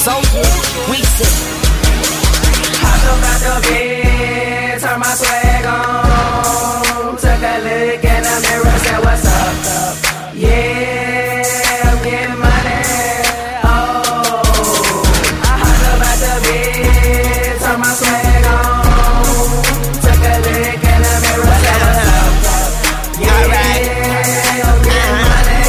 Soldier, we sit. Hopped up out the bed, turn my swag on. Took a look in the mirror, said what's up? Yeah, I'm getting money. Oh, I hopped up out the bed, turn my swag on. Took a look in the mirror, said what's up? Yeah, I'm getting money.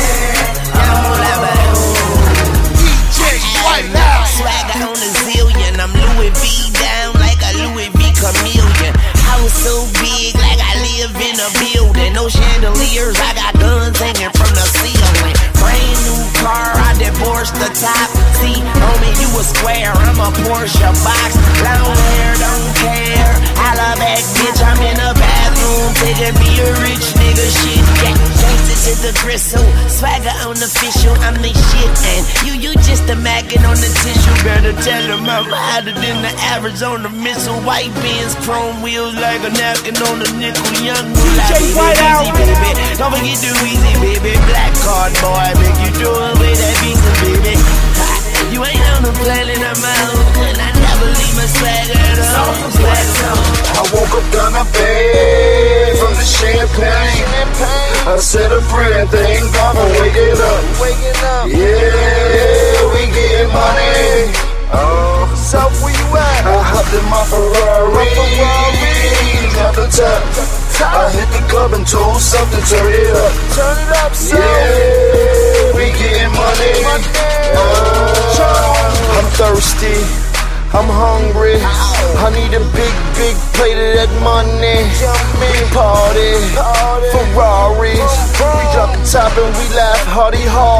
Swagger on a zillion, I'm Louis V down like a Louis V chameleon. House so big like I live in a building. No chandeliers, I got guns hanging from the ceiling. Brand new car, I divorced the top. See, homie, you a square, I'm a Porsche box. Long hair, don't care. Holla back, bitch, I'm in the bathroom. Taking me a rich nigga shit. Yeah, gangsta to the gristle. Swagger on official, I'm the shit. And you just a maggot on the tissue. Better tell them I'm hotter than the Arizona missile. White Benz, chrome wheels like a napkin on a nickel. Young DJ Whiteout, baby. Don't forget the Weezy, baby. Black card boy, make you do it with that visa, baby. You ain't on the planet of my own, and I never leave my swagger at home. I woke up down my bed from the champagne. I said a prayer, thank God for waking up. Yeah, we getting money. Oh, so where you at? I hopped in my Ferrari. Got the top. I hit the club and told something, turn it up. Turn it up, son. Yeah, we getting money. I'm thirsty. I'm hungry. I need a big plate of that money. Big party, Ferraris. We drop the top and we laugh hardy.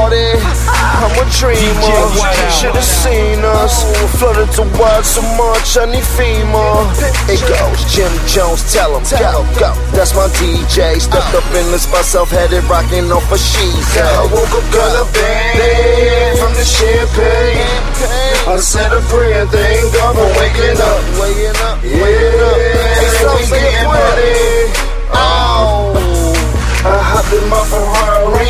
I'm a dreamer. Should've seen us. Flooded to watch so much, I need FEMA. It goes, Jim Jones, tell him, go. That's my DJ. Stepped up in the spot, self-headed, rocking off a sheet. I woke up, got a band from the champagne. I said a prayer, thank God for waking up. Yeah, we getting money. Oh, I hopped in my Ferrari.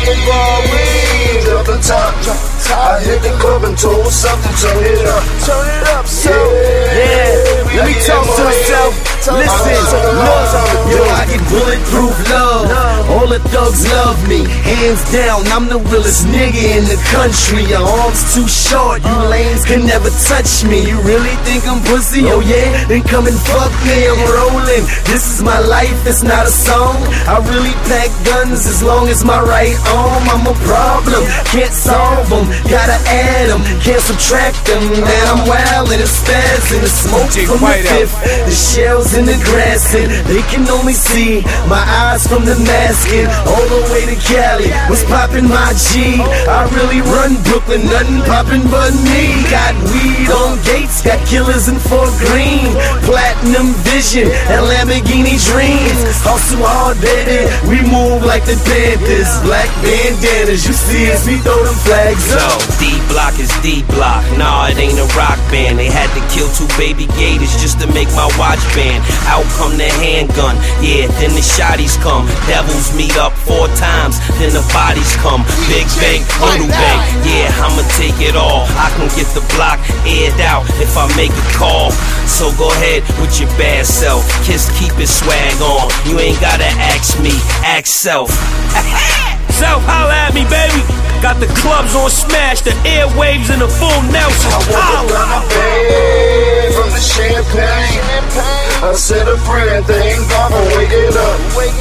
Up the top. I hit the club and told something, turn it up, so. Yeah, let me talk to myself. Listen, look, yo, I get bulletproof love. All the thugs love me, hands down. I'm the realest nigga in the country. Your arms too short, you lames can never touch me. You really think I'm pussy? Oh yeah, then come and fuck me. I'm rolling. This is my life, it's not a song. I really pack guns as long as my right arm. I'm a problem, can't solve them, gotta add them, can't subtract them. Man, I'm wild and it's fast and the smoke from the fifth, the shells in the grass, and they can only see my eyes from the masking. All the way to Cali, was popping my G. I really run Brooklyn, nothing popping but me. Got weed on Gates, got killers in Fort Greene, platinum vision and Lamborghini dreams. Hustle hard, baby, we move like the Panthers. Black bandanas, you see us, we throw them flags up. D-Block is D-Block, nah, it ain't a rock band. They had to kill 2 baby gators just to make my watch band. Out come the handgun, yeah, then the shotties come. Devils meet up 4 times, then the bodies come. Big bang, little bang, yeah, I'ma take it all. I can get the block aired out if I make a call. So go ahead with your bad self, Kiss keep his swag on. You ain't gotta ask me, ask self. Self, holla at me, baby. Got the clubs on smash, the airwaves in the full Nelson. I woke up on my bed from the champagne. I said a prayer, thank God for waking up.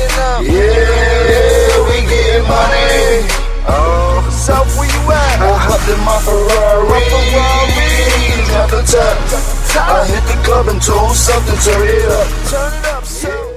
Yeah, we getting money. Oh, so where you at? I hopped in my Ferrari. Got the top. I hit the club and told something, turn it up, so.